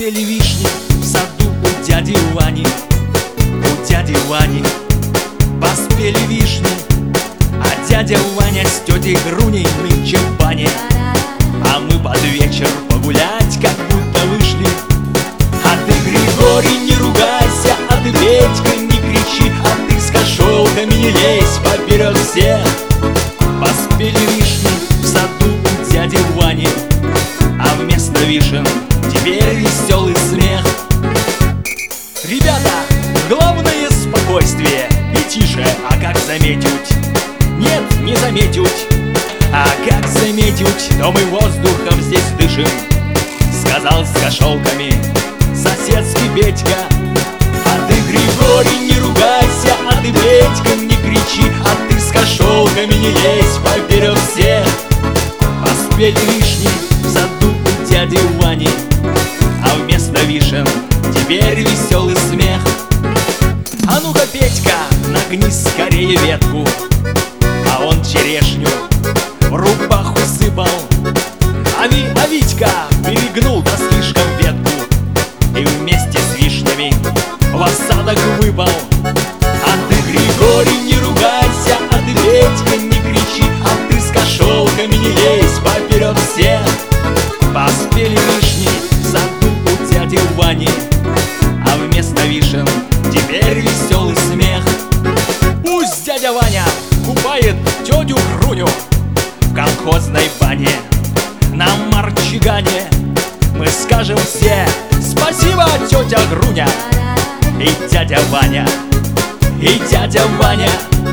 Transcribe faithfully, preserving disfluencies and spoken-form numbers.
Поспели вишни в саду у дяди Вани, у дяди Вани. Поспели вишни, а дядя Ваня с тетей Груней нынче в бане. А мы под вечер погулять как будто вышли. А ты, Григорий, не ругайся, а ты, Петька, не кричи, а ты с кошелками не лезь поперед всех. Поспели вишни в саду у дяди Вани, а вместо вишен теперь веселый смех. Ребята, главное спокойствие и тише, а как заметить? Нет, не заметить. А как заметить, то мы воздухом здесь дышим, сказал с кошелками соседский Петька. А ты, Григорий, не ругайся, а ты, Петька, не кричи, а ты с кошелками не лезь поперед всех. Поспели вишни в саду у дяди Вани, а вместо вишен теперь веселый смех. А ну-ка, Петька, нагни скорее ветку. А он черешню в рубаху сыпал. А, Ви, а Витька перегнул да слишком ветку и вместе с вишнями в осадок выпал. А ты, Григорий, не ругайся, а ты, Петька, не кричи, а ты с кошелками не лезь поперед всех. Поспели вишни в саду у дяди Вани, а вместо вишен теперь веселый смех. Пусть дядя Ваня купает тетю Груню в колхозной бане. На Марчигане мы скажем все спасибо, тетя Груня и дядя Ваня, и дядя Ваня.